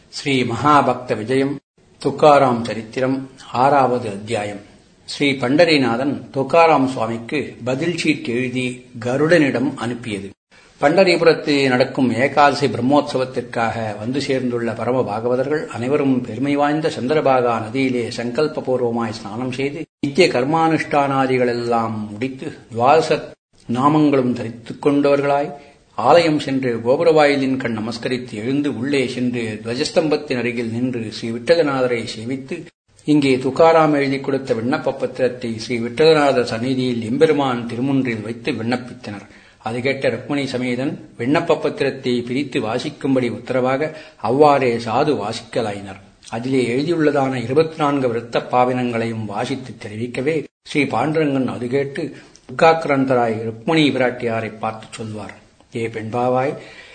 ஸ்ரீ மகாபக்த விஜயம் துக்காராம் சரித்திரம் 6வது அத்தியாயம். ஸ்ரீ பண்டரிநாதன் துக்காராம் சுவாமிக்கு பதில் சீட் எழுதி கருடனிடம் அனுப்பியது. பண்டரிபுரத்தில் நடக்கும் ஏகாதசி பிரம்மோற்சவத்திற்காக வந்து சேர்ந்துள்ள பரம பாகவதர்கள் அனைவரும் பெருமை வாய்ந்த சந்திரபாகா நதியிலே சங்கல்பபூர்வமாய் ஸ்நானம் செய்து நித்திய கர்மானுஷ்டானாதிகளெல்லாம் முடித்து துவாதச நாமங்களும் தரித்துக் கொண்டவர்களாய் ஆலயம் சென்று கோபுரவாயிலின் கண் நமஸ்கரித்து எழுந்து உள்ளே சென்று துவஜஸ்தம்பத்தின் அருகில் நின்று ஸ்ரீ விட்டலநாதரை சேவித்து இங்கே துக்காராம் எழுதி கொடுத்த விண்ணப்ப பத்திரத்தை ஸ்ரீ விட்டலநாதர் சந்நிதியில் எம்பெருமான் திருமுன்றில் வைத்து விண்ணப்பித்தனர். அது கேட்ட ருக்மணி சமேதன் விண்ணப்ப பத்திரத்தை பிரித்து வாசிக்கும்படி உத்தரவாக அவ்வாறே சாது வாசிக்கலாயினர். அதிலே எழுதியுள்ளதான 24 விருத்த பாவினங்களையும் வாசித்து தெரிவிக்கவே ஸ்ரீ பாண்டுரங்கன் அது கேட்டு துக்காக்கிராந்தராய் ருக்மணி பிராட்டியாரை பார்த்து சொல்வார். ஏ பெண்பாவாய்,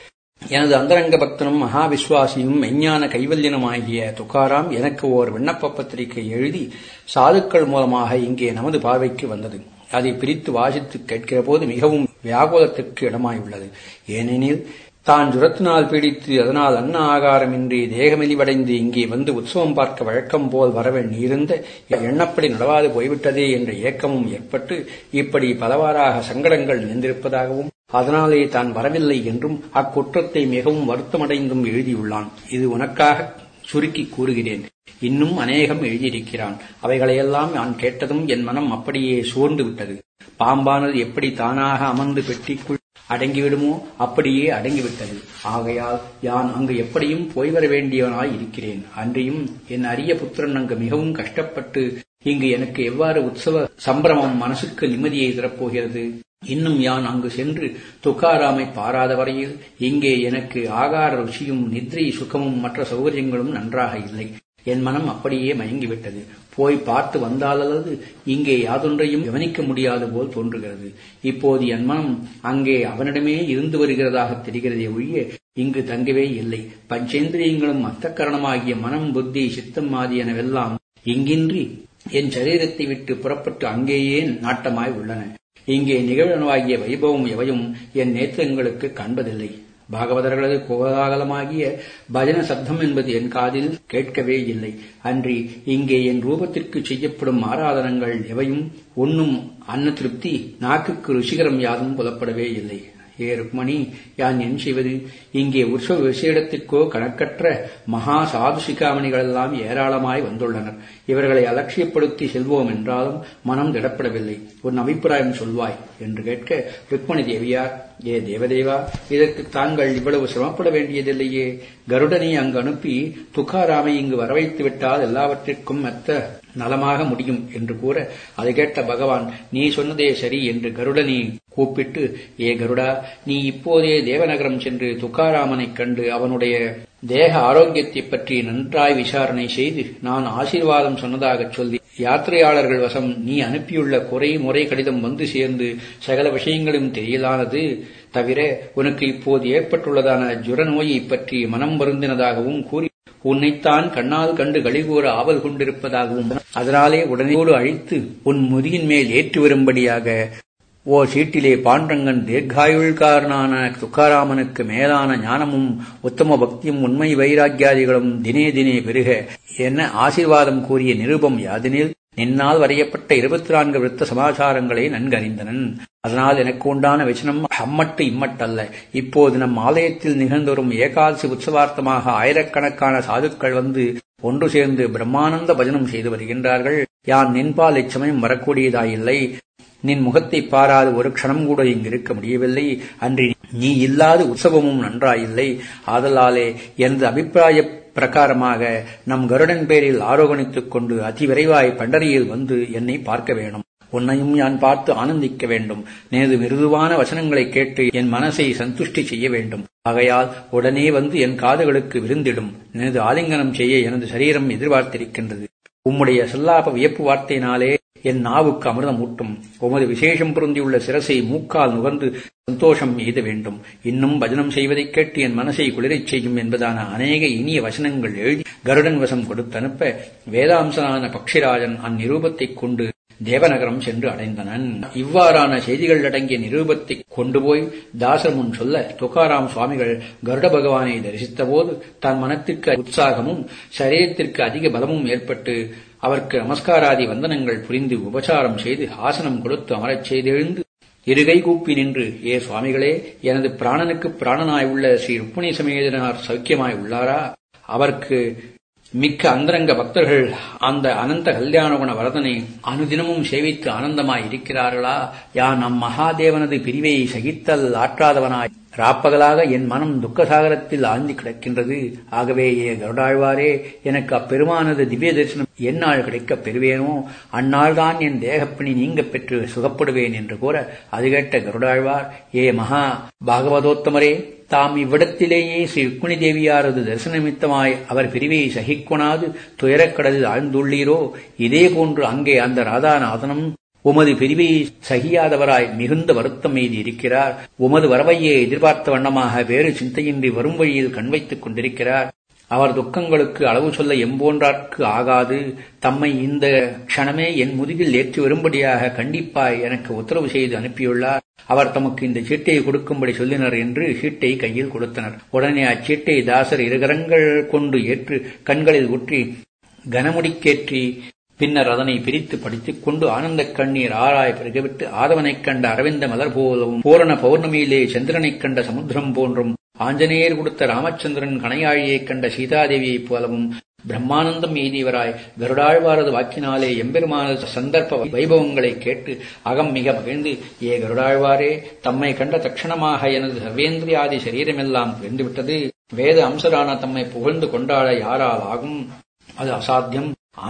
எனது அந்தரங்க பக்தனும் மகாவிஸ்வாசியும் மெஞ்ஞான கைவல்யனுமாகிய துக்காராம் எனக்கு ஓர் விண்ணப்ப பத்திரிகை எழுதி சாதுக்கள் மூலமாக இங்கே நமது பார்வைக்கு வந்தது. அதை பிரித்து வாசித்து கேட்கிற போது மிகவும் வியாகுலத்திற்கு இடமாயுள்ளது. ஏனெனில் தான் ஜுரத்தினால் பீடித்து அதனால் அன்ன ஆகாரமின்றி தேகமெலிவடைந்து இங்கே வந்து உற்சவம் பார்க்க வழக்கம் போல் வரவேண்டியிருந்த எண்ணப்படி நடவாது போய்விட்டதே என்ற ஏக்கமும் ஏற்பட்டு இப்படி பலவாறாக சங்கடங்கள் நின்றிருப்பதாகவும் அதனாலே தான் வரவில்லை என்றும் அக்குற்றத்தை மிகவும் வருத்தமடைந்தும் எழுதியுள்ளான். இது உனக்காக சுருக்கி கூறுகிறேன். இன்னும் அநேகம் எழுதியிருக்கிறான். அவைகளையெல்லாம் நான் கேட்டதும் என் மனம் அப்படியே சோர்ந்து விட்டது. பாம்பானது எப்படி தானாக அமர்ந்து பெட்டிக்குள் அடங்கிவிடுமோ அப்படியே அடங்கிவிட்டது. ஆகையால் யான் அங்கு எப்படியும் போய்வர வேண்டியவனாய் இருக்கிறேன். அன்றியும் என் அரிய புத்திரன் அங்கு மிகவும் கஷ்டப்பட்டு இங்கு எனக்கு எவ்வாறு உற்சவ சம்பிரமம் மனசுக்கு நிம்மதியை தரப்போகிறது? இன்னும் யான் அங்கு சென்று துக்காராமை பாராத வரையில் இங்கே எனக்கு ஆகார ருச்சியும் நித்ரை சுகமும் மற்ற சௌகரியங்களும் நன்றாக இல்லை. என் மனம் அப்படியே மயங்கிவிட்டது. போய் பார்த்து வந்தாலது இங்கே யாதொன்றையும் கவனிக்க முடியாது போல் தோன்றுகிறது. இப்போது என் மனம் அங்கே அவனிடமே இருந்து வருகிறதாக தெரிகிறதே ஒழிய இங்கு தங்கவே இல்லை. பஞ்சேந்திரியங்களும் அந்தக்கரணமாகிய மனம், புத்தி, சித்தம் ஆகியனவெல்லாம் இங்கின்றி என் சரீரத்தை விட்டு புறப்பட்டு அங்கேயே நாட்டமாய் உள்ளன. இங்கே நிகழ்வாகிய வைபவம் எவையும் என் நேத்திரங்களுக்கு காண்பதில்லை. பாகவதர்களது கோலாகலமாகிய பஜன சப்தம் என்பது என் காதில் கேட்கவே இல்லை. அன்றி இங்கே என் ரூபத்திற்கு செய்யப்படும் ஆராதனங்கள் எவையும் உண்ணும் அன்ன திருப்தி நாக்குக்கு ருசிகரம் யாதும் புலப்படவே இல்லை. ஏ ருக்மணி, யான் என் செய்வது? இங்கே உற்சவ விசேடத்திற்கோ கணக்கற்ற மகா சாது சிகாமணிகளெல்லாம் ஏராளமாய் வந்துள்ளனர். இவர்களை அலட்சியப்படுத்தி செல்வோம் என்றாலும் மனம் திடப்படவில்லை. உன் அபிப்பிராயம் சொல்வாய் என்று கேட்க ருக்மணி தேவியார், ஏ தேவதேவா, இதற்கு தாங்கள் இவ்வளவு சிரமப்பட வேண்டியதில்லையே. கருடனை அங்கு அனுப்பி துக்காராமை இங்கு வரவைத்து விட்டால் எல்லாவற்றிற்கும் மெத்த நலமாக முடியும் என்று கூற அதை கேட்ட பகவான், நீ சொன்னதே சரி என்று கருடனை கூப்பிட்டு, ஏ கருடா, நீ இப்போதே தேவநகரம் சென்று துக்காராமனைக் கண்டு அவனுடைய தேக ஆரோக்கியத்தை பற்றி நன்றாய் விசாரணை செய்து நான் ஆசீர்வாதம் சொன்னதாகச் சொல்லி யாத்திரையாளர்கள் வசம் நீ அனுப்பியுள்ள குறை முறை கடிதம் வந்து சேர்ந்து சகல விஷயங்களும் தெரியலானது தவிர உனக்கு இப்போது ஏற்பட்டுள்ளதான ஜுர நோயை பற்றி மனம் வருந்தினதாகவும் கூறி உன்னைத்தான் கண்ணால் கண்டு கழிகூற ஆவல் கொண்டிருப்பதாகவும் அதனாலே உடனேயோடு அழித்து உன் முதுகின் மேல் ஏற்றி வரும்படியாக ஓ சீட்டிலே பாண்டரங்கன் தீர்காயுள்காரனான துக்காராமனுக்கு மேலான ஞானமும் உத்தம பக்தியும் உண்மை வைராக்கியாதிகளும் தினே தினே பெருக என ஆசீர்வாதம் கூறிய நிருபம் யாதெனில் நின்னால் வரையப்பட்ட 24 விருத்த சமாச்சாரங்களை நன்கறிந்தனன். அதனால் எனக்கு உண்டான வச்சனம் அம்மட்டு இம்மட்டல்ல. இப்போது நம் ஆலயத்தில் நிகழ்ந்தோறும் ஏகாதசி உற்சவார்த்தமாக ஆயிரக்கணக்கான சாதுக்கள் வந்து ஒன்று சேர்ந்து பிரம்மானந்த பஜனம் செய்து வருகின்றார்கள். யான் நின்பால் இச்சமயம் வரக்கூடியதாயில்லை. நின் முகத்தை பாராது ஒரு க்ஷணம் கூட இங்கிருக்க முடியவில்லை. அன்றி நீ இல்லாத உற்சவமும் நன்றாயில்லை. ஆதலாலே எனது அபிப்பிராய பிரகாரமாக நம் கருடன் பேரில் ஆரோகணித்துக் கொண்டு அதிவிரைவாய் பண்டரியில் வந்து என்னை பார்க்க வேணும். உன்னையும் யான் பார்த்து ஆனந்திக்க வேண்டும். எனது மிருதுவான வசனங்களைக் கேட்டு என் மனசை சந்துஷ்டி செய்ய வேண்டும். ஆகையால் உடனே வந்து என் காதுகளுக்கு விருந்திடும். எனது ஆலிங்கனம் செய்ய எனது சரீரம் எதிர்பார்த்திருக்கின்றது. உம்முடைய சொல்லாப வியப்பு வார்த்தையினாலே என் நாவுக்கு அமிர்தம் ஊட்டும். உமது விசேஷம் பொருந்தியுள்ள சிரசை மூக்கால் நுகர்ந்து சந்தோஷம் எய்த வேண்டும். இன்னும் பஜனம் செய்வதைக் கேட்டு என் மனசை குளிரச் செய்யும் என்பதான அநேக இனிய வசனங்கள் எழுதி கருடன் வசம் கொடுத்தனுப்ப வேதாம்சனான பக்ஷிராஜன் அந்நிரூபத்தைக் கொண்டு தேவநகரம் சென்று அடைந்தனன். இவ்வாறான செய்திகள் அடங்கிய நிரூபத்தை கொண்டுபோய் தாசர் முன் சொல்ல துக்காராம் சுவாமிகள் கருட பகவானை தரிசித்தபோது தன் மனத்திற்கு உற்சாகமும் சரீரத்திற்கு அதிக பலமும் ஏற்பட்டு அவருக்கு நமஸ்காராதி வந்தனங்கள் புரிந்து உபசாரம் செய்து ஆசனம் கொடுத்து அமரச் செய்தெழுந்து இருகை கூப்பி நின்று, ஏ சுவாமிகளே, எனது பிராணனுக்கு பிராணனாய் உள்ள ஸ்ரீ ருக்மிணி சமேதனார் சௌக்கியமாய் உள்ளாரா? அவருக்கு மிக்க அந்தரங்க பக்தர்கள் அந்த அனந்த கல்யாணகுண வரதனை அனுதினமும் சேவித்து ஆனந்தமாய் இருக்கிறார்களா? யான் அம்மகாதேவனது பிரிவை சகித்தல் ஆற்றாதவனாய் ராப்பகலாக என் மனம் துக்கசாகரத்தில் ஆழ்ந்து கிடக்கின்றது. ஆகவே ஏ கருடாழ்வாரே, எனக்கு அப்பெருமானது திவ்ய தரிசனம் எந்நாள் கிடைக்கப் பெறுவேனோ அந்நாள்தான் என் தேகப்பிணி நீங்க பெற்று சுகப்படுவேன் என்று கூற, அது கேட்ட கருடாழ்வார், ஏ மகா பாகவதோத்தமரே, தாம் இவ்விடத்திலேயே ஸ்ரீ ருக்மிணி தேவியாரது தரிசனமித்தமாய் அவர் பிரிவை சகிக்கொணாது துயரக்கடலில் ஆழ்ந்துள்ளீரோ, இதே போன்று அங்கே அந்த ராதாநாதனும் உமது பிரிவை சகியாதவராய் மிகுந்த வருத்தம் எய்தி இருக்கிறார். உமது வரவையே எதிர்பார்த்த வண்ணமாக வேறு சிந்தையின்றி வரும் வழியில் கண் வைத்துக் கொண்டிருக்கிறார். அவர் துக்கங்களுக்கு அளவு சொல்ல எம்போன்றார்க்கு ஆகாது. தம்மை இந்த க்ஷணமே என் முதுகில் ஏற்றி வரும்படியாக கண்டிப்பாய் எனக்கு உத்தரவு செய்து அனுப்பியுள்ளார். அவர் தமக்கு இந்த சீட்டையை கொடுக்கும்படி சொல்லினர் என்று சீட்டை கையில் கொடுத்தனர். உடனே அச்சீட்டை தாசர் இருகரங்கள் கொண்டு ஏற்று கண்களில் ஊற்றி கனமுடிக்கேற்றி பின்னர் அதனை பிரித்து படித்துக் கொண்டு ஆனந்தக் கண்ணீர் ஆராய் பெருகவிட்டு ஆதவனைக் கண்ட அரவிந்த மலர் போலவும் பூரண பௌர்ணமியிலே சந்திரனைக் கண்ட சமுத்திரம் போன்றும் ஆஞ்சநேயர் கொடுத்த ராமச்சந்திரன் கணையாழியைக் கண்ட சீதாதேவியைப் போலவும் பிரம்மானந்தம் எய்தியவராய் கருடாழ்வாரது வாக்கினாலே எம்பெருமானது சந்தர்ப்ப வைபவங்களைக் கேட்டு அகம் மிக மகிழ்ந்து, ஏ கருடாழ்வாரே, தம்மை கண்ட தட்சணமாக எனது சர்வேந்திரியாதி சரீரமெல்லாம் புரிந்துவிட்டது. வேத அம்சரான தம்மை புகழ்ந்து கொண்டாட யாரால் ஆகும்? அது அசாத்தியம்.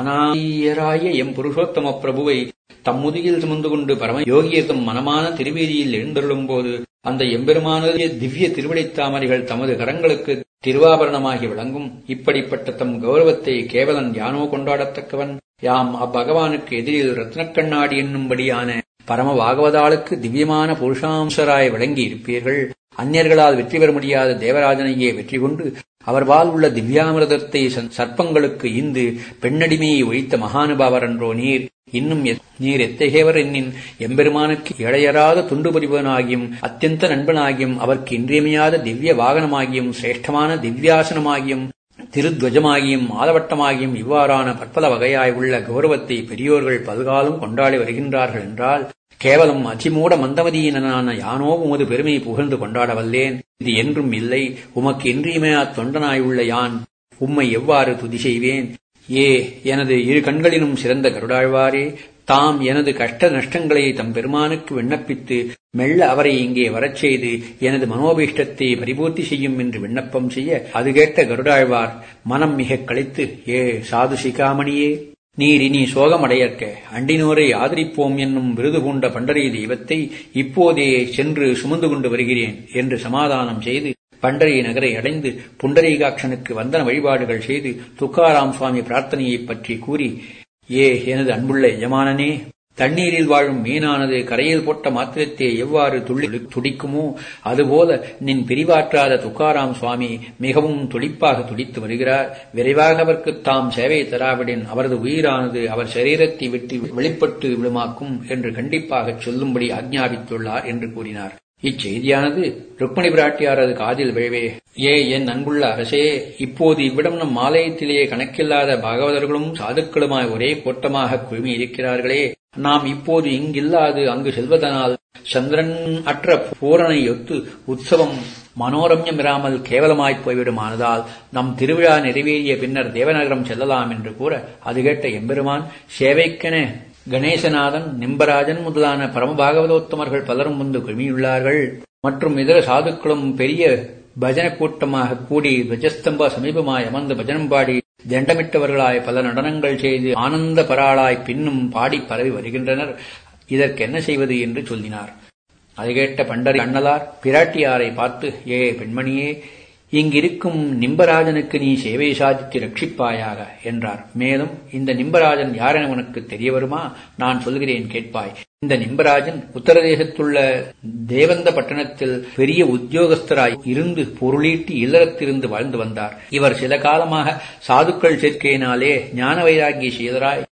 ஆனாயராய எம் புருஷோத்தம பிரபுவை தம்முதியில் சுமந்து கொண்டு பரம யோகியத்தம் மனமான திருவீதியில் எழுந்தருளும் போது அந்த எம்பெருமானது திவ்ய திருவிடைத்தாமரைகள் தமது கரங்களுக்கு திருவாபரணமாகி விளங்கும். இப்படிப்பட்ட தம் கௌரவத்தை கேவலன் யானோ கொண்டாடத்தக்கவன்? யாம் அப்பகவானுக்கு எதிரில் ரத்னக்கண்ணாடி என்னும்படியான பரம பாகவதாளுக்கு திவ்யமான புருஷாம்சராய் விளங்கி இருப்பீர்கள். அந்நியர்களால் வெற்றி பெற முடியாத தேவராஜனையே வெற்றி கொண்டு அவர்பால் உள்ள திவ்யாமிரதத்தை சர்ப்பங்களுக்கு ஈந்து பெண்ணடிமையை ஒழித்த மகானுபாவர் என்றோ நீர். இன்னும் நீர் எத்தகையவர் என்னின் எம்பெருமானுக்கு இழையராத துண்டு புரிவனாகியும் அத்தியந்த நண்பனாகியும் அவருக்கு இன்றியமையாத திவ்ய வாகனமாகியும் சிரேஷ்டமான திவ்யாசனமாகியும் திருத்வஜமாகியும் ஆலவட்டமாகியும் இவ்வாறான பற்பல வகையாய் உள்ள கௌரவத்தை பெரியோர்கள் பல்காலம் கொண்டாடி வருகின்றார்கள் என்றால், கேவலம் அதிமூட மந்தமதியினான யானோ உமது பெருமை புகழ்ந்து கொண்டாடவல்லேன். இது என்றும் இல்லை. உமக்கு இன்றியமையா தொண்டனாயுள்ள யான் உம்மை எவ்வாறு துதி செய்வேன்? ஏ எனது இரு கண்களிலும் சிறந்த கருடாழ்வாரே, தாம் எனது கஷ்ட நஷ்டங்களை தம் பெருமானுக்கு விண்ணப்பித்து மெல்ல அவரை இங்கே வரச் செய்து எனது மனோபீஷ்டத்தை பரிபூர்த்தி செய்யும் என்று விண்ணப்பம் செய்ய, அது கேட்ட கருடாழ்வார் மனம் மிகக் களித்து, ஏ சாது சிகாமணியே, நீர் இனி சோகமடையற்க. அண்டினோரை ஆதரிப்போம் என்னும் விருது பூண்ட பண்டரி தெய்வத்தை இப்போதே சென்று சுமந்து கொண்டு வருகிறேன் என்று சமாதானம் செய்து பண்டரி நகரை அடைந்து புண்டரீகாட்சனுக்கு வந்தன வழிபாடுகள் செய்து துக்காராம் சுவாமி பிரார்த்தனையைப் பற்றி கூறி, ஏ எனது அன்புள்ள எஜமானனே, தண்ணீரில் வாழும் மீனானது கரையில் போட்ட மாத்திரத்தை எவ்வாறு துடிக்குமோ அதுபோல நின் பிரிவாற்றாத துக்காராம் சுவாமி மிகவும் துடிப்பாக துடித்து வருகிறார். விரைவாக அவருக்கு தாம் சேவை தராவிடின் அவரது உயிரானது அவர் சரீரத்தை விட்டு வெளிப்பட்டு விடுமாக்கும் என்று கண்டிப்பாகச் சொல்லும்படி ஆக்ஞாபித்துள்ளார் என்று கூறினார். இச்செய்தியானது ருக்மிணி பிராட்டியாரது காதில் விழவே, ஏ என் அன்புள்ள அரசே, இப்போது இவ்விடம் நம் ஆலயத்திலேயே கணக்கில்லாத பாகவதர்களும் சாதுக்களுமாய் ஒரே கூட்டமாக குழுமி இருக்கிறார்களே, நாம் இப்போது இங்கில்லாது அங்கு செல்வதனால் சந்திரன் அற்ற பூரணையொத்து உற்சவம் மனோரம்யமிராமல் கேவலமாய்ப் போய்விடுமானதால் நம் திருவிழா நிறைவேறிய பின்னர் தேவநகரம் செல்லலாம் என்று கூற, அது கேட்ட எம்பெருமான் சேவைக்கென கணேசநாதன், நிம்பராஜன் முதலான பரமபாகவதோத்தமர்கள் பலரும் வந்து குழுமியுள்ளார்கள். மற்றும் இதர சாதுக்களும் பெரிய பஜன கூட்டமாக கூடி துவஜஸ்தம்ப சமீபமாய் அமர்ந்து பஜனம் பாடி தண்டமிட்டவர்களாய் பல நடனங்கள் செய்து ஆனந்த பராளாய் பின்னும் பாடி பரவி வருகின்றனர். இதற்கு என்ன செய்வது என்று சொல்லினார். அதை கேட்ட பண்டரி அண்ணலார் பிராட்டியாரை பார்த்து, ஏ பெண்மணியே, இங்கிருக்கும் நிம்பராஜனுக்கு நீ சேவை சாதித்து ரட்சிப்பாயாக என்றார். மேலும், இந்த நிம்பராஜன் யாரென உனக்கு தெரிய வருமா? நான் சொல்கிறேன் கேட்பாய். இந்த நிம்பராஜன் உத்தரதேசத்துள்ள தேவந்த பட்டணத்தில் பெரிய உத்தியோகஸ்தராய் இருந்து பொருளீட்டி இல்லறத்திலிருந்து வாழ்ந்து வந்தார். இவர் சில காலமாக சாதுக்கள் சேர்க்கையினாலே ஞான வைராகிய சீதராய்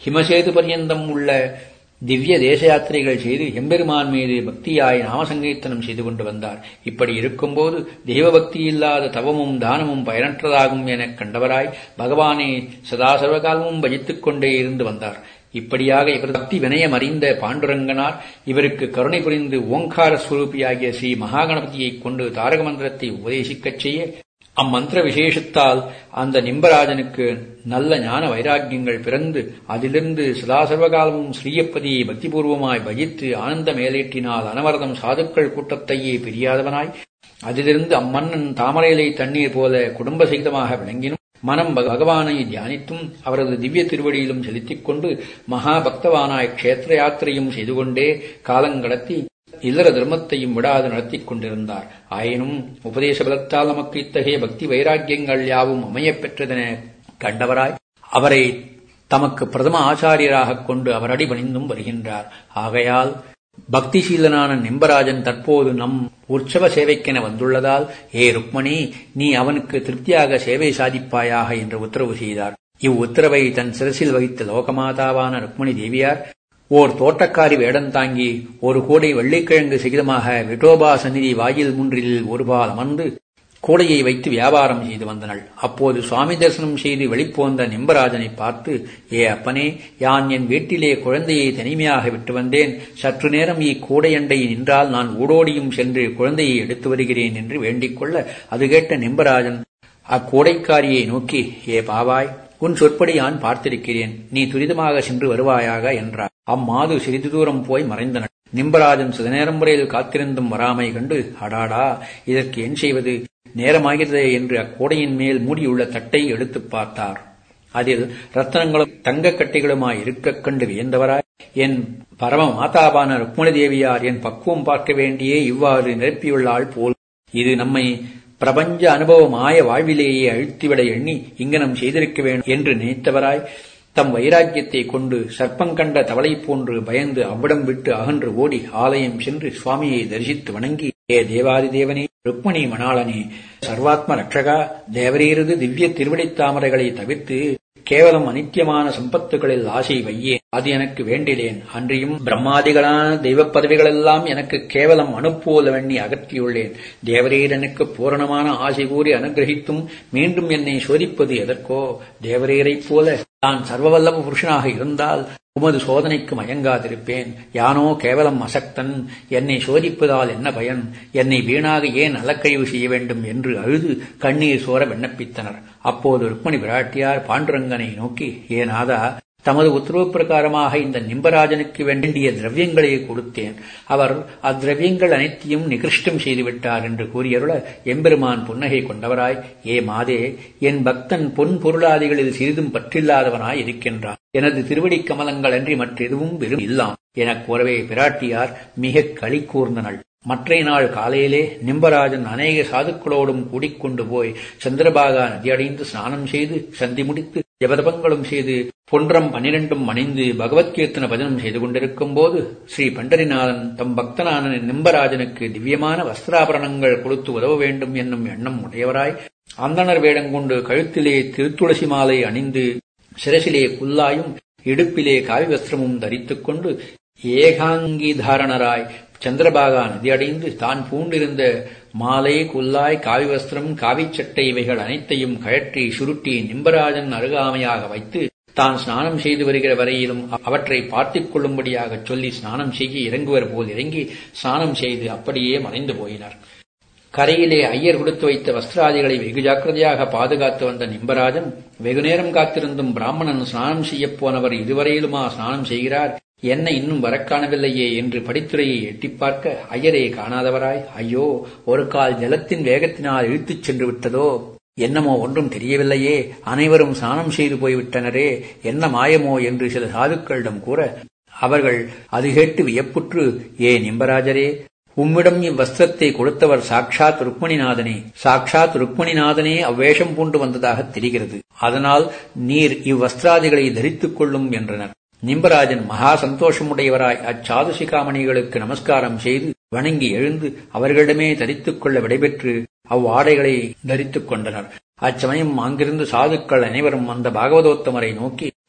ஹிமசேது பர்யந்தம் உள்ள திவ்ய தேச யாத்திரைகள் செய்து எம்பெருமான் மீது பக்தியாய் நாமசங்கீர்த்தனம் செய்து கொண்டு வந்தார். இப்படி இருக்கும்போது தெய்வபக்தி இல்லாத தவமும் தானமும் பயனற்றதாகும் எனக் கண்டவராய் பகவானை சதா சர்வகாலமும் பஜித்துக் கொண்டே இருந்து வந்தார். இப்படியாக இவர் பக்தி வினயம் அறிந்த பாண்டுரங்கனார் இவருக்கு கருணை புரிந்து ஓங்கார ஸ்வரூபியாகிய ஸ்ரீ மகாகணபதியைக் கொண்டு தாரக மந்திரத்தை உபதேசிக்கச் செய்ய அம்மந்திர விசேஷத்தால் அந்த நிம்பராஜனுக்கு நல்ல ஞான வைராக்கியங்கள் பிறந்து அதிலிருந்து சதா சர்வகாலமும் ஸ்ரீயப்பதியை பக்திபூர்வமாய் பஜித்து ஆனந்த மேலேற்றினால் அனவரதம் சாதுக்கள் கூட்டத்தையே பிரியாதவனாய் அதிலிருந்து அம்மன்னன் தாமரையிலை தண்ணீர் போல குடும்ப சகிதமாக விளங்கினும் மனம் பகவானை தியானித்தும் அவரது திவ்ய திருவடியிலும் செலுத்திக் கொண்டு மகாபக்தவானாய் க்ஷேத்திர யாத்திரையும் செய்து கொண்டே காலங்கடத்தி இல்லற தர்மத்தையும் விடாது நடத்திக் கொண்டிருந்தார். ஆயினும் உபதேச பலத்தால் நமக்கு இத்தகைய பக்தி வைராக்கியங்கள் யாவும் அமையப் பெற்றதென கண்டவராய் அவரை தமக்கு பிரதம ஆச்சாரியராகக் கொண்டு அவரடி பணிந்தும் வருகின்றார். ஆகையால் பக்திசீலனான நிம்பராஜன் தற்போது நம் உற்சவ சேவைக்கென வந்துள்ளதால், ஏ ருக்மணி, நீ அவனுக்கு திருப்தியாக சேவை சாதிப்பாயாக என்று உத்தரவு செய்தார். இவ்வுத்தரவை தன் சிரசில் வகித்த லோகமாதாவான ருக்மணி தேவியார் ஓர் தோட்டக்காரி வேடந்தாங்கி ஒரு கோடை வெள்ளிக்கிழங்கு சகிதமாக விட்டோபா சந்நிதி வாயில் முன்றில் ஒருபால் அமர்ந்து கூடையை வைத்து வியாபாரம் செய்து வந்தனள். அப்போது சுவாமி தரிசனம் செய்து வெளிப்போந்த நிம்பராஜனை பார்த்து, ஏ அப்பனே, யான் என் வீட்டிலே குழந்தையை தனிமையாக விட்டு வந்தேன். சற்று நேரம் இக்கூடையண்டை நின்றால் நான் ஓடோடியும் சென்று குழந்தையை எடுத்து வருகிறேன் என்று வேண்டிக் கொள்ள, அது கேட்ட நிம்பராஜன் அக்கூடைக்காரியை நோக்கி, ஏ பாவாய், உன் சொற்படி யான் பார்த்திருக்கிறேன், நீ துரிதமாக சென்று வருவாயாக என்றார். அம்மாது சிறிது தூரம் போய் மறைந்தனர். நிம்பராஜன் சில நேரம் வரையில் காத்திருந்தும் வராமை கண்டு, அடாடா, இதற்கு என் செய்வது, நேரமாகிறதே என்று அக்கோடையின் மேல் மூடியுள்ள தட்டை எடுத்துப் பார்த்தார். அதில் ரத்தனங்களும் தங்கக் கட்டைகளுமாய் இருக்கக் கண்டு வியந்தவராய், என் பரம மாதாவான ருக்மணி தேவியார் என் பக்குவம் பார்க்க வேண்டியே இவ்வாறு நிரப்பியுள்ளாள் போல், இது நம்மை பிரபஞ்ச அனுபவமாய வாழ்விலேயே அழுத்திவிட எண்ணி இங்கனம் செய்திருக்க வேண்டும் என்று நினைத்தவராய் தம் வைராக்கியத்தை கொண்டு சர்ப்பங்கண்ட தவளை போன்று பயந்து அவ்விடம் விட்டு அகன்று ஓடி ஆலயம் சென்று சுவாமியை தரிசித்து வணங்கி, ஏ தேவாதி தேவனே, ருக்மணி மணாளனே, சர்வாத்ம ரட்சகா, தேவரீரது திவ்ய திருவடித் தாமரைகளை தவிர்த்து கேவலம் அனித்தியமான சம்பத்துகளில் ஆசை வையேன். அது எனக்கு வேண்டிலேன். அன்றியும் பிரம்மாதிகளான தெய்வப் பதவிகளெல்லாம் எனக்கு கேவலம் அனுப்போல வெண்ணி அகற்றியுள்ளேன். தேவரீர் எனக்கு பூரணமான ஆசை கூறி அனுகிரகித்தும் மீண்டும் என்னை சோதிப்பது எதற்கோ? தேவரீரைப் போல நான் சர்வவல்லப புருஷனாக இருந்தால் உமது சோதனைக்கு மயங்காதிருப்பேன். யானோ கேவலம் அசக்தன், என்னை சோதிப்பதால் என்ன பயன்? என்னை வீணாக ஏன் அலக்கழிவு செய்ய வேண்டும் என்று அழுது கண்ணீர் சோர விண்ணப்பித்தனர். அப்போது ருக்மணி பிராட்டியார் பாண்டுரங்கனை நோக்கி, ஏ நாதா, தமது உத்தரவு பிரகாரமாக இந்த நிம்பராஜனுக்கு வேண்டிய திரவியங்களை கொடுத்தேன். அவர் அத்திரவியங்கள் அனைத்தையும் நிகிருஷ்டம் செய்துவிட்டார் என்று கூறியருள எம்பெருமான் புன்னகை கொண்டவராய், ஏ மாதே, என் பக்தன் பொன் பொருளாதிகளில் சிறிதும் பற்றில்லாதவனாய் இருக்கின்றான். எனது திருவடி கமலங்கள் அன்றி மற்றெதுவும் வெறும் இல்லாம் எனக் கூறவே பிராட்டியார் மிக களி கூர்ந்தனள். மற்றைய நாள் காலையிலே நிம்பராஜன் அநேக சாதுக்களோடும் கூடிக்கொண்டு போய் சந்திரபாகா நதியடைந்து ஸ்நானம் செய்து சந்தி முடித்து ஜபதபங்களும் செய்து பொன்றம் 12 அணிந்து பகவத்கீர்த்தன பஜனம் செய்து கொண்டிருக்கும் போது ஸ்ரீ பண்டரிநாதன் தம் பக்தனான நிம்பராஜனுக்கு திவ்யமான வஸ்திராபரணங்கள் கொடுத்து உதவ வேண்டும் என்னும் எண்ணம் உடையவராய் அந்தணர் வேடங்கொண்டு கழுத்திலே திருத்துளசி மாலை அணிந்து சிரசிலே குல்லாயும் இடுப்பிலே காவி வஸ்திரமும் தரித்துக் கொண்டு ஏகாங்கிதாரணராய் சந்திரபாகா நதியடைந்து தான் பூண்டிருந்த மாலை, குல்லாய், காவி வஸ்திரம், காவிச்சட்டை இவைகள் அனைத்தையும் கழற்றி சுருட்டி நிம்பராஜன் அருகாமையாக வைத்து தான் ஸ்நானம் செய்து வருகிற வரையிலும் அவற்றை பார்த்துக் கொள்ளும்படியாகச் சொல்லி ஸ்நானம் செய்ய இறங்குவர் போல் இறங்கி ஸ்நானம் செய்து அப்படியே மறைந்து போயினர். கரையிலே ஐயர் கொடுத்து வைத்த வஸ்திராதிகளை வெகு ஜாக்கிரதையாக பாதுகாத்து வந்த நிம்பராஜன் வெகுநேரம் காத்திருந்தும் பிராமணன் ஸ்நானம் செய்யப் போனவர் இதுவரையிலுமா ஸ்நானம் செய்கிறார், என்ன இன்னும் வரக்காணவில்லையே என்று படித்துறையை எட்டிப் பார்க்க ஐயரை காணாதவராய், ஐயோ, ஒரு கால் ஜலத்தின் வேகத்தினால் இழுத்துச் சென்று விட்டதோ, என்னமோ ஒன்றும் தெரியவில்லையே, அனைவரும் ஸ்நானம் செய்து போய்விட்டனரே, என்ன மாயமோ என்று சில சாதுக்களிடம் கூற அவர்கள் அது கேட்டு வியப்புற்று, ஏ நிம்பராஜரே, உம்மிடம் இவ்வஸ்திரத்தை கொடுத்தவர் சாட்சாத் ருக்மணிநாதனே அவ்வேஷம் பூண்டு வந்ததாக தெரிகிறது. அதனால் நீர் இவ்வஸ்திராதிகளை தரித்துக் கொள்ளும் என்றனர். நிம்பராஜன் மகா சந்தோஷமுடையவராய் அச்சாது சிகாமணிகளுக்கு நமஸ்காரம் செய்து வணங்கி எழுந்து அவர்களிடமே தரித்துக் கொள்ள விடைபெற்று அவ்வாடைகளை தரித்துக் கொண்டனர். அச்சமயம் அங்கிருந்து சாதுக்கள் அனைவரும் அந்த பாகவதோத்தமரை நோக்கி,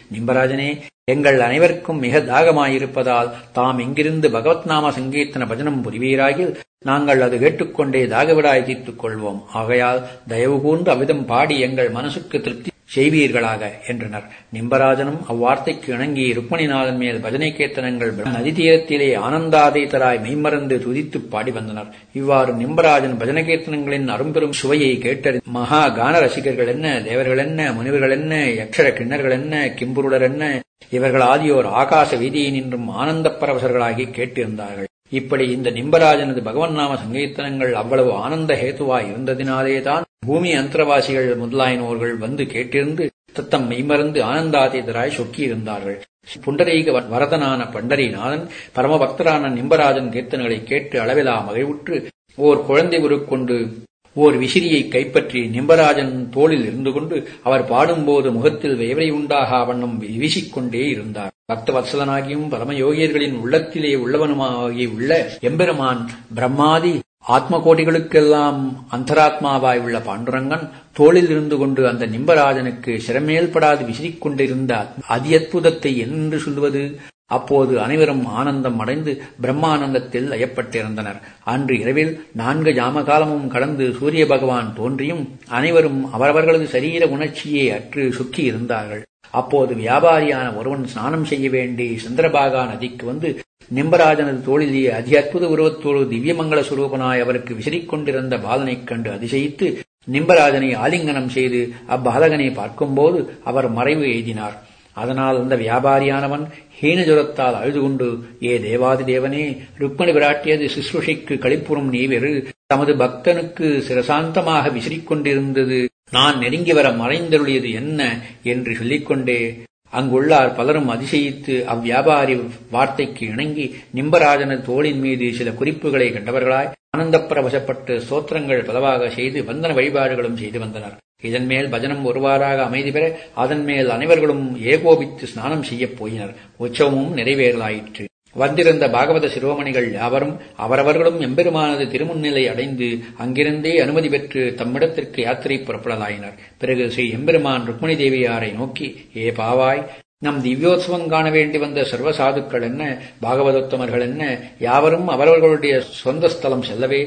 நிம்பராஜனே, எங்கள் அனைவருக்கும் மிக தாகமாயிருப்பதால் தாம் இங்கிருந்து பகவத் நாம சங்கீர்த்தன பஜனம் புரிவீராகில் நாங்கள் அது கேட்டுக்கொண்டே தாகவிடாய் தீர்த்துக் கொள்வோம். ஆகையால் தயவு கூர்ந்து அவ்விதம் பாடி எங்கள் மனசுக்கு திருப்தி செய்வீர்களாக என்றனர். நிம்பராஜனும் அவ்வார்த்தைக்கு இணங்கி ருக்மணிநாதன் மேல் பஜனை கீர்த்தனங்கள் நதி தீரத்திலே ஆனந்தாதீதராய் மெய்மறந்து துதித்துப் பாடி வந்தனர். இவ்வாறு நிம்பராஜன் பஜன கீர்த்தனங்களின் அரும்பெரும் சுவையை கேட்டறி மகா கான ரசிகர்கள் என்ன, தேவர்கள் என்ன, முனிவர்கள் என்ன, யக்ஷர கிண்ணர்கள் என்ன, கிம்புருடர் என்ன, இவர்கள் ஆகியோர் ஆகாச வீதியினின்றும் ஆனந்தப் பரவசர்களாகி கேட்டிருந்தார்கள். இப்படி இந்த நிம்பராஜனது பகவன் நாம சங்கீர்த்தனங்கள் அவ்வளவு ஆனந்த ஹேத்துவாய் இருந்ததினாலேதான் பூமி அந்தரவாசிகள் முதலாயினோர்கள் வந்து கேட்டிருந்து தத்தம் மெய்மறந்து ஆனந்தாதீதராய் சொக்கியிருந்தார்கள். புண்டரீக வரதனான பண்டரிநாதன் பரமபக்தரான நிம்பராஜன் கீர்த்தனைகளை கேட்டு அளவிலா மகிழ்வுற்று ஓர் குழந்தை உருக்கொண்டு ஓர் விசிறியை கைப்பற்றி நிம்பராஜன் தோளில் இருந்து கொண்டு அவர் பாடும்போது முகத்தில் வேவரை உண்டாகா வண்ணம் வீசிக்கொண்டே இருந்தார். பக்தவத்சலனாகியும் பரமயோகியர்களின் உள்ளத்திலே உள்ளவனுமாகி உள்ள எம்பெருமான் பிரம்மாதி ஆத்மகோட்டிகளுக்கெல்லாம் அந்தராத்மாவாய் உள்ள பாண்டுரங்கன் தோளில் இருந்து கொண்டு அந்த நிம்பராஜனுக்கு சிரமேல்படாது விசிறிக்கொண்டிருந்த அதி-அற்புதத்தை என்று சொல்வது. அப்போது அனைவரும் ஆனந்தம் அடைந்து பிரம்மானந்தத்தில் லயப்பட்டிருந்தனர். அன்று இரவில் 4 ஜாமகாலமும் கடந்து சூரிய பகவான் தோன்றியும் அனைவரும் அவரவர்களது சரீர உணர்ச்சியை அற்று சுக்கி இருந்தார்கள். அப்போது வியாபாரியான ஒருவன் ஸ்நானம் செய்ய வேண்டி சந்திரபாகா நதிக்கு வந்து நிம்பராஜனது தோளிலே அதி அற்புத உருவத்தோடு திவ்யமங்கள சுரூபனாய் அவருக்கு விசிறிக்கொண்டிருந்த பாலனைக் கண்டு அதிசயித்து நிம்பராஜனை ஆலிங்கனம் செய்து அப்பாலகனை பார்க்கும்போது அவர் மறைவு எய்தினார். அதனால் அந்த வியாபாரியானவன் ஹீனஜுரத்தால் அழுது கொண்டு, ஏ தேவாதி தேவனே, ருக்மணி பிராட்டியது சிசுஷைக்கு களிப்புறும் நீவெரு தமது பக்தனுக்கு சிரசாந்தமாக விசிறிக்கொண்டிருந்தது நான் நெருங்கி வர மறைந்தருளியது என்ன என்று சொல்லிக்கொண்டே அங்குள்ளார் பலரும் அதிசயித்து அவ்வியாபாரி வார்த்தைக்கு இணங்கி நிம்பராஜனது தோளின் மீது சில குறிப்புகளை கண்டவர்களாய் ஆனந்தப்பரவசப்பட்டு ஸ்தோத்திரங்கள் பலவாக செய்து வந்தன வழிபாடுகளும் செய்து வந்தனர். இதன் மேல் பஜனம் ஒருவாறாக அமைதி பெற அதன் மேல் அனைவர்களும் ஏகோபித்து ஸ்நானம் செய்யப் போயினர். உற்சவமும் நிறைவேறலாயிற்று. வந்திருந்த பாகவத சிரோமணிகள் யாவரும் அவரவர்களும் எம்பெருமானது திருமுன்னிலை அடைந்து அங்கிருந்தே அனுமதி பெற்று தம்மிடத்திற்கு யாத்திரை புறப்படலாயினர். பிறகு ஸ்ரீ எம்பெருமான் ருக்மணி தேவியாரை நோக்கி, ஏ பாவாய், நம் திவ்யோத்சவம் காண வேண்டி வந்த சர்வசாதுக்கள் என்ன, பாகவதோத்தமர்கள் என்ன, யாவரும் அவரவர்களுடைய சொந்த ஸ்தலம் செல்லவே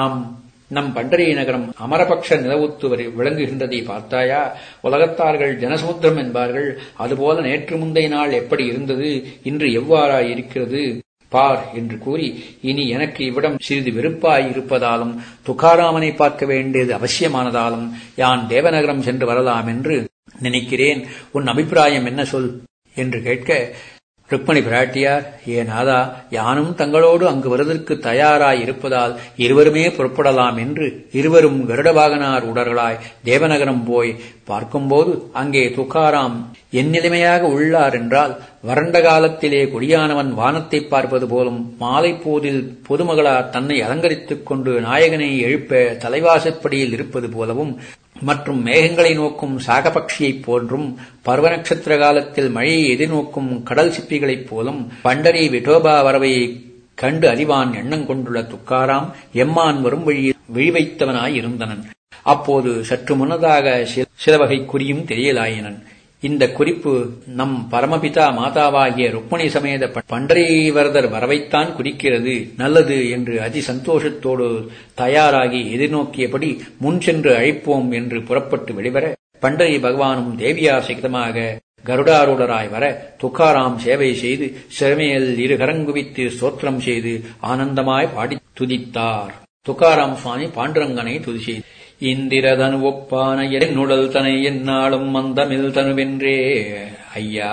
நம் பண்டரி நகரம் அமரபக்ஷ நிலவுத்து விளங்குகின்றதை பார்த்தாயா? உலகத்தார்கள் ஜனசமுத்திரம் என்பார்கள். அதுபோல நேற்று முந்தைய நாள் எப்படி இருந்தது, இன்று எவ்வாறாய் இருக்கிறது பார் என்று கூறி, இனி எனக்கு இவ்விடம் சிறிது வெறுப்பாய் இருப்பதாலும் துக்காராமனை பார்க்க வேண்டியது அவசியமானதாலும் யான் தேவநகரம் சென்று வரலாம் என்று நினைக்கிறேன். உன் அபிப்பிராயம் என்ன சொல் என்று கேட்க, ருக்மணி பிராட்டியார், ஏ நாதா, யானும் தங்களோடு அங்கு வருவதற்கு தயாராய் இருப்பதால் இருவருமே புறப்படலாம் என்று இருவரும் கருடவாகனார் உடர்களாய் தேவநகரம் போய் பார்க்கும்போது அங்கே துக்காராம் என் நிலைமையாக உள்ளார் என்றால், வறண்ட காலத்திலே கொடியானவன் வானத்தை பார்ப்பது போலும் மாலை போதில் பொதுமகளார் தன்னை அலங்கரித்துக் கொண்டு நாயகனை எழுப்ப தலைவாசற்படியில் இருப்பது போலவும் மற்றும் மேகங்களை நோக்கும் சாகபக்ஷியைப் போன்றும் பர்வ நட்சத்திர காலத்தில் மழையை எதிர்நோக்கும் கடல் சிப்பிகளைப் போலும் பண்டரி விட்டோபா வரவையை கண்டு அறிவான் எண்ணம் கொண்டுள்ள துக்காராம் எம்மான் வரும் வழியில் விழிவைத்தவனாய் இருந்தனன். அப்போது சற்று முன்னதாக சில வகை குறியும் தெரியலாயினன். இந்த குறிப்பு நம் பரமபிதா மாதாவாகிய ருக்மணி சமேத பண்டரீவரதர் வரவைத்தான் குறிக்கிறது. நல்லது என்று அதி சந்தோஷத்தோடு தயாராகி எதிர்நோக்கியபடி முன் சென்று அழைப்போம் என்று புறப்பட்டு வெளிவர, பண்டரி பகவானும் தேவியார் சகிதமாக கருடாரூடராய் வர துக்காராம் சேவை செய்து சிறமையில் இரு கரங்குவித்து ஸ்தோத்திரம் செய்து ஆனந்தமாய் பாடி துதித்தார். துக்காராம் சுவாமி பாண்டுரங்கனை துதி செய்து, இந்திரதனு ஒப்பான என்னுடல் தனை என்னாலும் மந்தமில் தனுவென்றே ஐயா,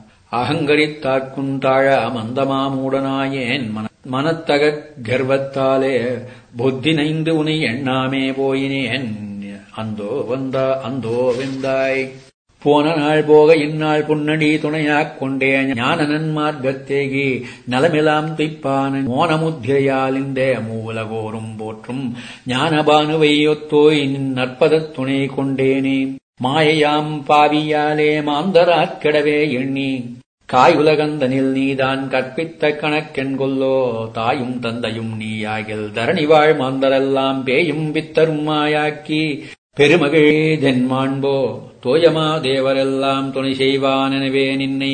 அகங்கரித்தாக்குந்தாழ மந்தமாமூடனாயேன் மனத்தக கர்வத்தாலே புத்தி நைந்து உனை எண்ணாமே போயினேன் அந்தோ வெந்தாய். போன நாள் போக இந்நாள் புன்னடி துணையாக் கொண்டே ஞான நன்மார்க்கத்தேகி நலமெலாம் துய்ப்பான மோனமுத்திரையால் இந்த மூலகோரும் போற்றும் ஞானபானுவை ஒத்தோய் நற்பதத் துணை கொண்டேனே. மாயையாம் பாவியாலே மாந்தராற்கிடவே எண்ணி காயுலகந்தனில் நீதான் கற்பித்த கணக்கென்கொல்லோ. தாயும் தந்தையும் நீயாகில் தரணிவாழ் மாந்தரெல்லாம் பேயும் பித்தரும் மாயாக்கி பெருமகிழே ஜென்மாண்போ தோயமா தேவரெல்லாம் துணை செய்வான் எனவே நின்னை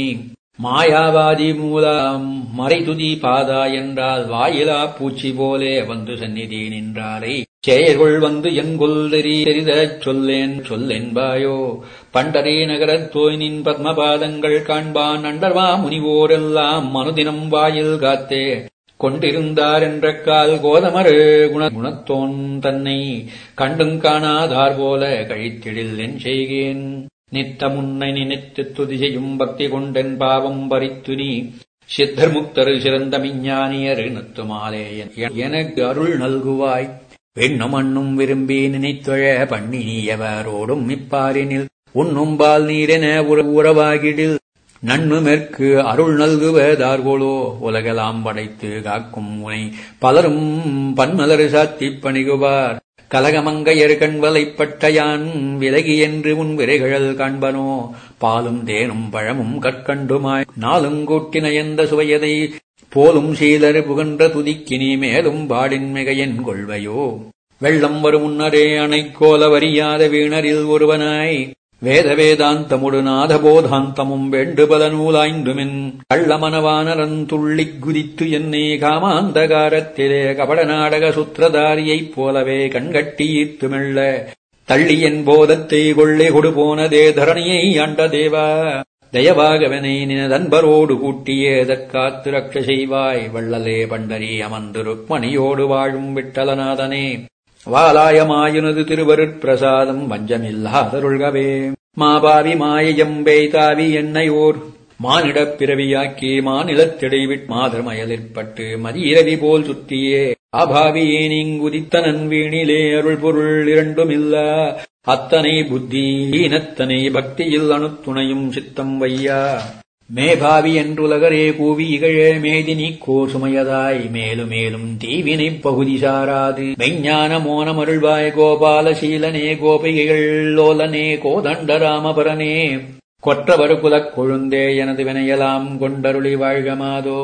மாயாவாதி மூலம் மறைதுதி பாதா என்றால் வாயிலா பூச்சி போலே வந்து சந்நிதி நின்றாரை செயற்கொள் வந்து என்கொல் தெரிதச் சொல்லென்பாயோ பண்டரே நகரத் தோய்நின் பத்மபாதங்கள் காண்பான் அண்டர்வா முனிவோரெல்லாம் மனுதினம் வாயில் காத்தே கொண்டிருந்தார் என்ற கால் கோதமரு குணத்தோன் தன்னை கண்டும் காணாதார் போல கழித்திடில் என் செய்கேன் நித்த முன்னை நினைத்து துதி செய்யும் பக்தி கொண்டென் பாவம் பறித்து நீ சித்தர் முக்தரு சிறந்த விஞ்ஞானியரு நத்துமாலே எனக்கு அருள் நல்குவாய் வெண்ணும் மண்ணும் விரும்பி நினைத்தொழ பண்ணி நீயவரோடும் இப்பாரினில் உண்ணும்பால் நீரென உறவாகிடில் நன்னு மேற்கு அருள் நல்குவதார்கோளோ உலகெல்லாம் படைத்து காக்கும் உனை பலரும் பன்மலரு சாத்திப் பணிகுவார் கலகமங்கையர் கண்வலைப்பட்ட யான் விலகி என்று உன் விரைகழல் காண்பனோ பாலும் தேனும் பழமும் கற்கண்டுமாய் நாளும் கூட்டின எந்த சுவையதை போலும் சீலர் புகன்ற துதிக்கினி மேலும் பாடின் மிகையன் கொள்வையோ வெள்ளம் வரும் முன்னரே அணைக்கோல வரியாத வீணரில் ஒருவனாய் வேத வேதாந்தமுடு நாதபோதாந்தமும் வேண்டுபல நூலாய்ந்துமென் கள்ளமனவானரன் துள்ளிக் குதித்து என்னே காமாந்தகாரத்திலே கபட நாடக சுத்திரதாரியைப் போலவே கண்கட்டியித்து மெல்ல தள்ளி என் போதத்தை கொள்ளை கொடுபோனதே தரணியை ஆண்ட தேவா தயவாகவனை நினதன்பரோடு கூட்டியே எதற்காத்து ரக்ஷ செய்வாய் வள்ளலே பண்டரி அமர்ந்து ருக்மணியோடு வாழும் விட்டலநாதனே வாலாயமாயுனது திருவருட்பிரசாதம் வஞ்சமில்லாதருள்கவே மாபாவி மாயையம்பே தாவி என்னையோர் மானிடப் பிறவியாக்கி மாநிலத்திடைவிட் மாதர்மயலிற்பட்டு மதியிரவி போல் சுற்றியே அபாவியே நீங்குதித்த நன்வீணிலே அருள் பொருள் இரண்டுமில்லா அத்தனை புத்தி ஈனத்தனை பக்தியில் அணுத்துணையும் சித்தம் வையா மேபாவி என்றுலகரே கூவி இகழ மேதினிக்கோர் சுமையதாய் மேலும் தீவினைப் பகுதி சாராது மெய்ஞான மோனமருள்வாய் கோபாலசீலனே கோபிகைகள் லோலனே கோதண்டராமபரனே கொற்றவர் குலக் கொழுந்தே எனது வினையலாம் கொண்டருளி வாழ்கமாதோ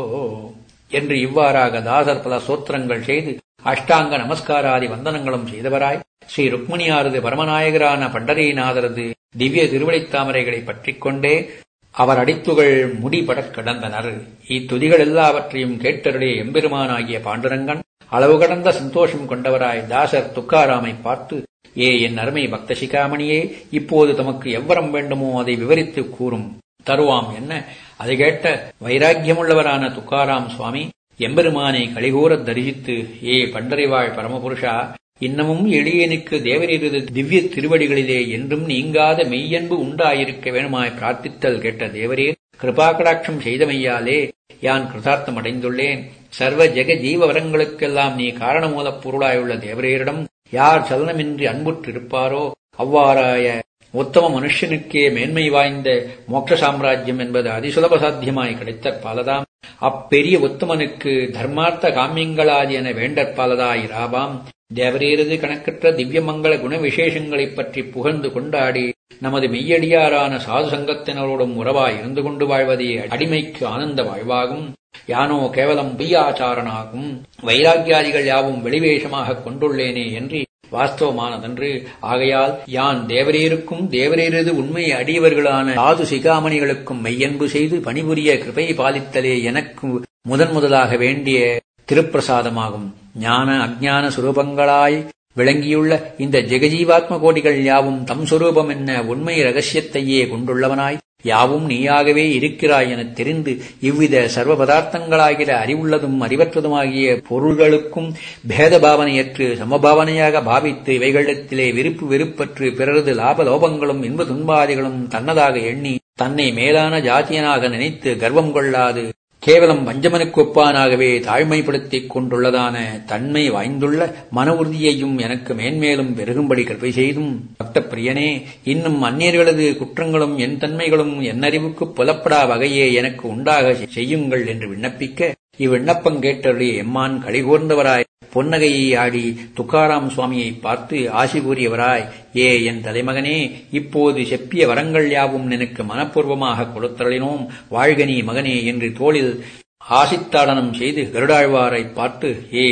என்று இவ்வாறாக தாசர் பல சோத்திரங்கள் செய்து அஷ்டாங்க நமஸ்காராதி வந்தனங்களும் செய்தவராய் ஸ்ரீ ருக்மிணியாரது பரமநாயகரான பண்டரீநாதரது திவ்ய திருவடித்தாமரைகளை பற்றிக் கொண்டே அவர் அடித்துகள் முடிபடக் கிடந்தனர். இத்துதிகள் எல்லாவற்றையும் கேட்டருடைய எம்பெருமானாகிய பாண்டுரங்கன் அளவு கடந்த சந்தோஷம் கொண்டவராய் தாசர் துக்காராமை பார்த்து, ஏ என் அருமை பக்த சிகாமணியே, இப்போது தமக்கு எவ்வரம் வேண்டுமோ அதை விவரித்து கூறும் தருவாம் என்ன. அதை கேட்ட வைராக்கியமுள்ளவரான துக்காராம் சுவாமி எம்பெருமானை கலிகூரத் தரிசித்து, ஏ பண்டரிவாழ் பரமபுருஷா, இன்னமும் எளியனுக்கு தேவரீரது திவ்ய திருவடிகளிலே என்றும் நீங்காத மெய்யன்பு உண்டாயிருக்க வேணுமாய் பிரார்த்தித்தல் கேட்ட தேவரீர் கிருபாகடாட்சம் செய்தமையாலே யான் கிருதார்த்தம் அடைந்துள்ளேன். சர்வ ஜெக ஜீவ வரங்களுக்கெல்லாம் நீ காரணமூலப் பொருளாயுள்ள தேவரீரிடம் யார் சலனமின்றி அன்புற்றிருப்பாரோ அவ்வாறாய உத்தம மனுஷனுக்கே மேன்மை வாய்ந்த மோட்ச சாம்ராஜ்யம் என்பது அதிசுலப சாத்தியமாய் கிடைத்தற்பாலதாம். அப்பெரிய உத்தமனுக்கு தர்மார்த்த காமியங்களாதி என வேண்டற்பாலதாயிராவாம். தேவரீரது கணக்கற்ற திவ்யமங்கள குண விசேஷங்களைப் பற்றி புகழ்ந்து கொண்டாடி நமது மெய்யடியாரான சாது சங்கத்தினரோடும் உறவாய் இருந்து கொண்டு வாழ்வதே அடிமைக்கு ஆனந்த வாழ்வாகும். யானோ கேவலம் பொய்யாச்சாரனாகும். வைராக்கியாதிகள் யாவும் வெளிவேஷமாகக் கொண்டுள்ளேனே என்று வாஸ்தவமானதன்று. ஆகையால் யான் தேவரீருக்கும் தேவரீரது உண்மை அடியவர்களான சாது சிகாமணிகளுக்கும் மெய்யன்பு செய்து பணிபுரிய கிருபை பாலித்தலே எனக்கு முதலாக வேண்டிய திருப்பிரசாதமாகும். ஞான அஞ்ஞான சுரூபங்களாய் விளங்கியுள்ள இந்த ஜெகஜீவாத்ம கோடிகள் யாவும் தம் சுரூபம் என்ன உண்மை ரகசியத்தையே கொண்டுள்ளவனாய் யாவும் நீயாகவே இருக்கிறாய் எனத் தெரிந்து இவ்வித சர்வ பதார்த்தங்களாகிற அறிவுள்ளதும் அறிவற்றதுமாகிய பொருள்களுக்கும் பேதபாவனையற்று சமபாவனையாக பாவித்து இவைகளிடத்திலே விருப்பு வெறுப்பற்று பிறரது லாப லோபங்களும் இன்ப துன்பாதிகளும் தன்னதாக எண்ணி தன்னை மேலான ஜாத்தியனாக நினைத்து கர்வம் கொள்ளாது கேவலம் வஞ்சமனுக்கு ஒப்பானாகவே தாழ்மைப்படுத்திக் கொண்டுள்ளதான தன்மை வாய்ந்துள்ள மன உறுதியையும் எனக்கு மேன்மேலும் பெருகும்படி கிருபை செய்தும் பக்த பிரியனே, இன்னும் அந்நியர்களது குற்றங்களும் என் தன்மைகளும் என்னறிவுக்கு புலப்படா வகையே எனக்கு உண்டாக செய்யுங்கள் என்று விண்ணப்பிக்க இவ்விண்ணப்பம் கேட்டருடைய எம்மான் களிகூர்ந்தவராய் பொன்னகையை ஆடி துக்காராம் சுவாமியை பார்த்து ஆசி கூறியவராய், ஏ என் தலைமகனே, இப்போது செப்பிய வரங்கள் யாவும் எனக்கு மனப்பூர்வமாக கொடுத்தருளினோம். வாழ்கனி மகனே என்று தோளில் ஆசித்தாடனம் செய்து கருடாழ்வாரை பார்த்து, ஏ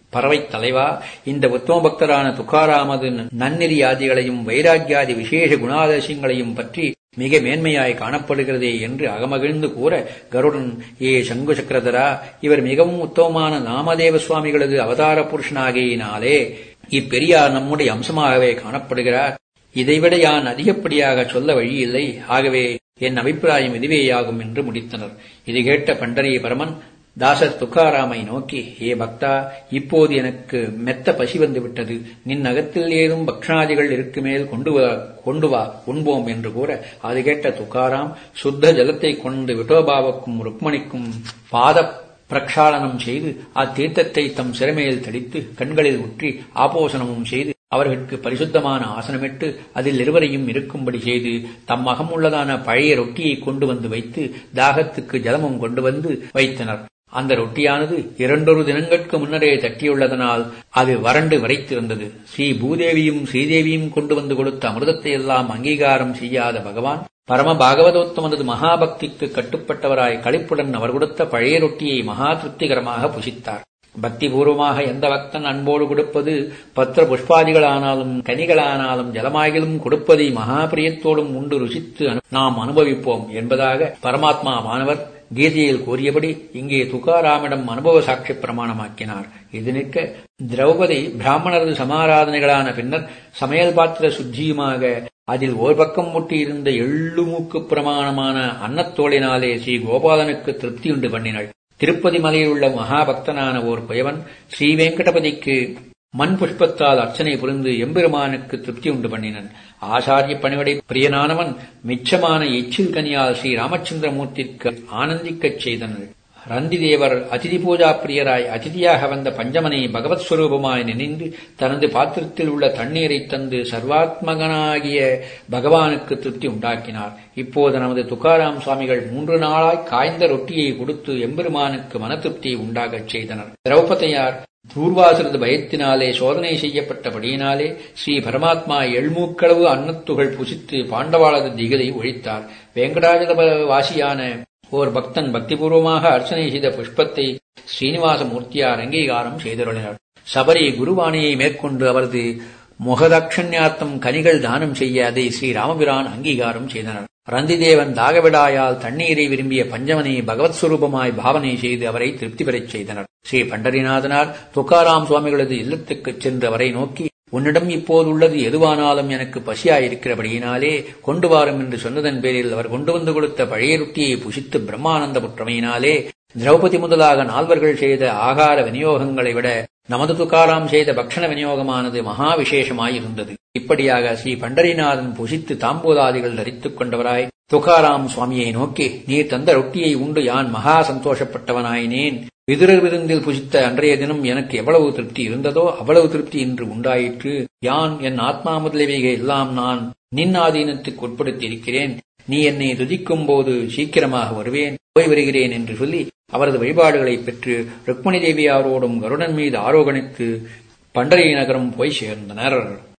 பறவைத் தலைவா, இந்த உத்தம பக்தரான துக்காராமது நன்னெறியாதிகளையும் வைராக்கியாதி விசேஷ குணாதர்சியங்களையும் பற்றி மிக மேன்மையாய் காணப்படுகிறதே என்று அகமகிழ்ந்து கூற, கருடன், ஏ சங்கு சக்கரதரா, இவர் மிகவும் உத்தமமான நாமதேவ சுவாமிகளது அவதார புருஷனாகியினாலே இப்பெரியார் நம்முடைய அம்சமாகவே காணப்படுகிறார். இதைவிட யான் அதிகப்படியாக சொல்ல வழியில்லை. ஆகவே என் அபிப்பிராயம் இதுவேயாகும் என்று முடித்தனர். இது கேட்ட பண்டரி பரமன் தாசர் துக்காராமை நோக்கி, ஏ பக்தா, இப்போது எனக்கு மெத்த பசி வந்து விட்டது. நின் அகத்தில் ஏதும் பக்ஷாதிகள் இருக்குமேல் கொண்டு வா உண்போம் என்று கூற, அது கேட்ட துக்காராம் சுத்த ஜலத்தை கொண்டு விட்டோபாவுக்கும் ருக்மணிக்கும் பாத பிரக்ஷாலனம் செய்து அத்தீர்த்தத்தை தம் சிறமையில் தடித்து கண்களில் ஊற்றி ஆபோசனமும் செய்து அவர்களுக்கு பரிசுத்தமான ஆசனமிட்டு அதில் இருவரையும் இருக்கும்படி செய்து தம் அகமுள்ளதான பழைய ரொட்டியை கொண்டு வந்து வைத்து தாகத்துக்கு ஜலமும் கொண்டு வந்து வைத்தனர். அந்த ரொட்டியானது 2 தினங்களுக்கு முன்னரே தட்டியுள்ளதனால் அது வறண்டு வரைத்திருந்தது. ஸ்ரீ பூதேவியும் ஸ்ரீதேவியும் கொண்டு வந்து கொடுத்த அமிர்தத்தை எல்லாம் அங்கீகாரம் செய்யாத பகவான் பரம பாகவதோத்தமனது மகாபக்திக்கு கட்டுப்பட்டவராய் களிப்புடன் அவர் கொடுத்த பழைய ரொட்டியை மகா திருப்திகரமாக புசித்தார். பக்திபூர்வமாக எந்த பக்தன் அன்போடு கொடுப்பது பத்திர புஷ்பாதிகளானாலும் கனிகளானாலும் ஜலமாகிலும் கொடுப்பதை மகாபிரியத்தோடும் உண்டு ருசித்து நாம் அனுபவிப்போம் என்பதாக பரமாத்மாவானவர் கீதையில் கூறியபடி இங்கே துக்காராமிடம் அனுபவ சாட்சி பிரமாணமாக்கினார். இது நிற்க திரௌபதி பிராமணரது சமாராதனைகளான பின்னர் சமையல் பாத்திர சுத்தியுமாக அதில் ஓர் பக்கம் முட்டியிருந்த எள்ளுமூக்கு பிரமாணமான அன்னத்தோளினாலே ஸ்ரீ கோபாலனுக்கு திருப்தியுண்டு பண்ணினாள். திருப்பதி மலையில் உள்ள மகாபக்தனான ஓர் புயவன் ஸ்ரீ வெங்கடபதிக்கு மண் புஷ்பத்தால் அர்ச்சனை புரிந்து எம்பெருமானுக்கு திருப்தி உண்டு பண்ணினன். ஆச்சாரிய பணிவடை பிரியனானவன் மிச்சமான எச்சில் கனியால் ஸ்ரீ ராமச்சந்திரமூர்த்திக்கு ஆனந்திக்கச் செய்தனர். ரந்திதேவர் அதிதி பூஜா பிரியராய் அதிதியாக வந்த பஞ்சமனை பகவத் ஸ்வரூபமாய் நினைந்து தனது பாத்திரத்தில் உள்ள தண்ணீரை தந்து சர்வாத்மகனாகிய பகவானுக்கு திருப்தி உண்டாக்கினார். இப்போது நமது துக்காராம் சுவாமிகள் 3 நாளாய் காய்ந்த ரொட்டியை கொடுத்து எம்பெருமானுக்கு மன திருப்தியை உண்டாகச் செய்தனர். திரௌபதியார் தூர்வாசரது பயத்தினாலே சோதனை செய்யப்பட்டபடியினாலே ஸ்ரீ பரமாத்மா எள்மூக்களவு அன்னத்துகள் புசித்து பாண்டவாளது திகிலை ஒழித்தார். வெங்கடாஜல வாசியான ஓர் பக்தன் பக்திபூர்வமாக அர்ச்சனை செய்த புஷ்பத்தை ஸ்ரீனிவாச மூர்த்தியார் அங்கீகாரம் செய்தருளினர். சபரி குருவாணியை மேற்கொண்டு அவரது முகதக்ஷண்யார்த்தம் கனிகள் தானம் செய்ய அதை ஸ்ரீராமபிரான் அங்கீகாரம் செய்தனர். ரந்திதேவன் தாகவிடாயால் தண்ணீரை விரும்பிய பஞ்சமனை பகவத் சுரூபமாய் பாவனை செய்து அவரை திருப்தி பெறச் செய்தனர். ஸ்ரீ பண்டரிநாதனார் துக்காராம் சுவாமிகளது இல்லத்துக்குச் சென்று அவரை நோக்கி, உன்னிடம் இப்போது உள்ளது எதுவானாலும் எனக்கு பசியாயிருக்கிறபடியினாலே கொண்டு வாரும் என்று சொன்னதன் பேரில் அவர் கொண்டு வந்து கொடுத்த பழைய ரொட்டியை புசித்து பிரம்மானந்த புற்றமையினாலே திரௌபதி முதலாக 4 செய்த ஆகார விநியோகங்களை விட நமது துக்காராம் செய்த பக்ஷண விநியோகமானது மகா விசேஷமாயிருந்தது. இப்படியாக ஸ்ரீ பண்டரிநாதன் புசித்து தாம்பூலாதிகள் தரித்துக் கொண்டவராய் துக்காராம் சுவாமியை நோக்கி, நீர் தந்த ரொட்டியை உண்டு யான் மகா சந்தோஷப்பட்டவனாயினேன். விதுரர் விருந்தில் புசித்த அன்றைய தினம் எனக்கு எவ்வளவு திருப்தி இருந்ததோ அவ்வளவு திருப்தி இன்று உண்டாயிற்று. யான் என் ஆத்மா முதலியவைகள் எல்லாம் நான் நின் ஆதீனத்துக்கு உட்படுத்தியிருக்கிறேன். நீ என்னை துதிக்கும் போது சீக்கிரமாக வருவேன், போய் வருகிறேன் என்று சொல்லி அவரது வழிபாடுகளைப் பெற்று ருக்மணி தேவியாரோடும் கருடன் மீது ஆரோகணித்து பண்டரி நகரம் போய் சேர்ந்தனர்.